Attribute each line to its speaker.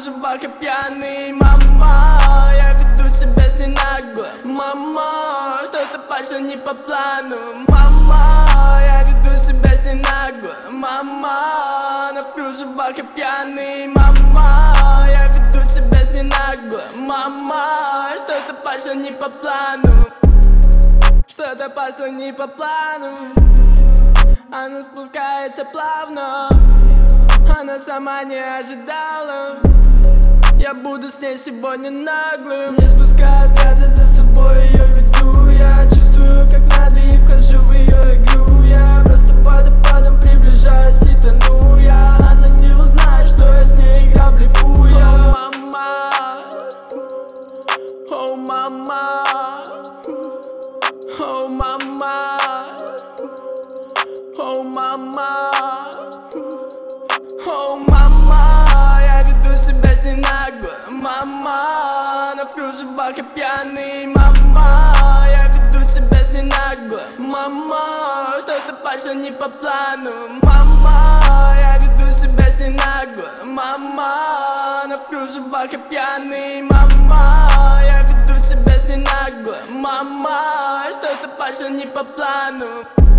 Speaker 1: кружевах и пьяный. Мама, я веду себя с ней нагло. Мама, что-то пошло не по плану. Мама, я веду себя с ней нагло. Мама, она в кружевах и пьяный. Мама, я веду себя с ней нагло. Мама, что-то пошло не по плану. Что-то пошло не по плану. Она спускается плавно. Она сама не ожидала. Я буду с ней сегодня наглым. Не спуская взгляда, за собой ее веду. Я чувствую, как надо, и вхожу в ее игру. Я просто под опадом приближаюсь и тону я. Она не узнает, что я с ней играл, блефуя. О, мама, о, мама, о, мама, о, мама, я веду себя с ней нагло. Мама, она в кружевах и пьяный. Мама, я веду себя с ней нагло. Мама, что-то пошло не по плану. Мама, я веду себя с ней нагло. Мама, она в кружевах и пьяный. Мама, я веду себя с ней нагло. Мама, что-то пошло не по плану.